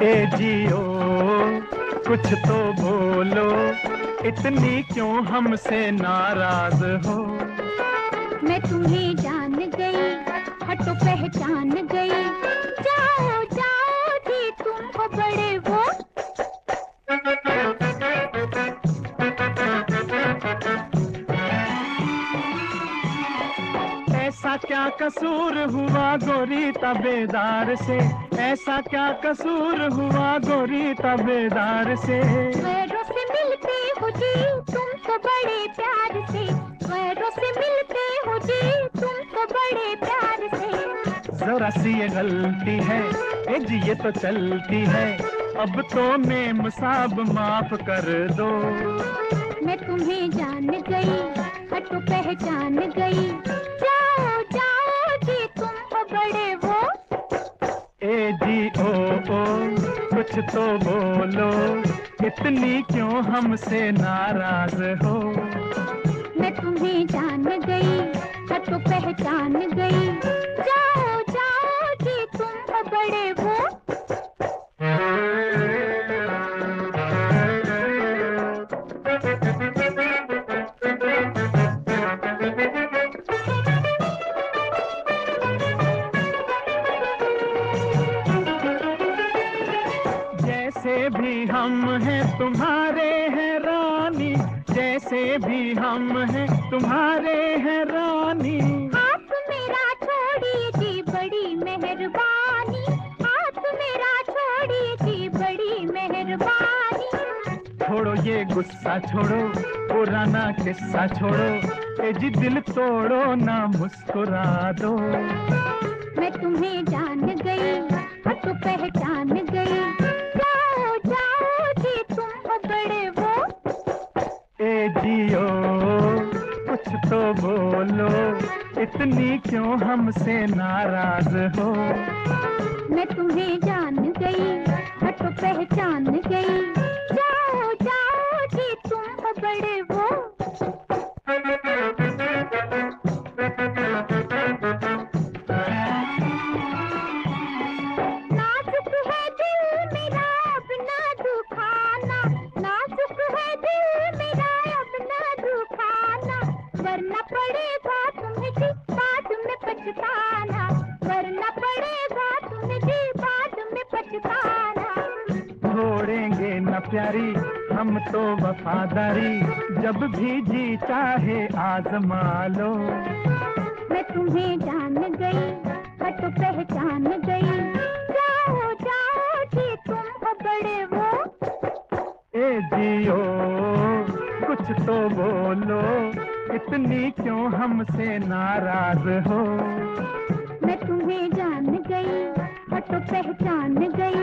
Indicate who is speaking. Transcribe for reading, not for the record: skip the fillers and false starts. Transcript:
Speaker 1: ए जियो कुछ तो बोलो, इतनी क्यों हमसे नाराज हो।
Speaker 2: मैं तुम्हें जान गई, हटो पहचान गई, जाओ जाओ जी तुम हो बड़े वो।
Speaker 1: ऐसा क्या कसूर हुआ गोरी तबेदार से, ऐसा क्या कसूर हुआ गोरी तबेदार से।
Speaker 2: पैरों से मिलते हो जी तुम तो बड़े प्यार से, पैरों से मिलते हो जी तुम तो बड़े प्यार से।
Speaker 1: जरा सी ये गलती है ए जी ये तो चलती है, अब तो मेम साहब माफ कर दो।
Speaker 2: मैं तुम्हें जान गई, हटो पहचान गई, जाओ जाओ जी तुम हो बड़े वो।
Speaker 1: ए जी ओ कुछ तो बोलो, इतनी क्यों हमसे नाराज हो।
Speaker 2: मैं तुम्हें जान गई, हटो पहचान गई, जाओ जाओ जी तुम हो बड़े वो।
Speaker 1: जैसे भी हम हैं तुम्हारे हैं रानी, जैसे भी हम हैं तुम्हारे हैं रानी।
Speaker 2: हाथ मेरा छोड़िए जी बड़ी मेहरबानी, हाथ मेरा छोड़िए जी बड़ी मेहरबानी।
Speaker 1: छोड़ो ये गुस्सा छोड़ो, पुराना किस्सा छोड़ो, ए जी दिल तोड़ो ना मुस्कुरा दो।
Speaker 2: मैं तुम्हें जान गई, हटो पहचान गई, जाओ जाओ जी तुम हो बड़े वो।
Speaker 1: ए जियो कुछ तो बोलो, इतनी क्यों हमसे नाराज हो।
Speaker 2: मैं तुम्हें जान गई, हटो पहचान गई, जाओ जाओ जी तुम हो बड़े वो। नाजुक है दिल मेरा अब ना दुखाना, नाजुक है दिल मेरा अब ना दुखाना, वरना पड़ेगा तुम्हें जी बाद में पछताना, वरना पड़ेगा तुम्हें जी बाद में पछताना।
Speaker 1: छोड़ेंगे न प्यारी हम तो वफादारी, जब भी जी चाहे आजमा लो।
Speaker 2: मैं तुम्हें जान गई, हटो पहचान गई, जाओ जाओ जी तुम हो बड़े वो।
Speaker 1: ए जियो कुछ तो बोलो, इतनी क्यों हमसे नाराज हो।
Speaker 2: मैं तुम्हें जान गई, हटो पहचान गई,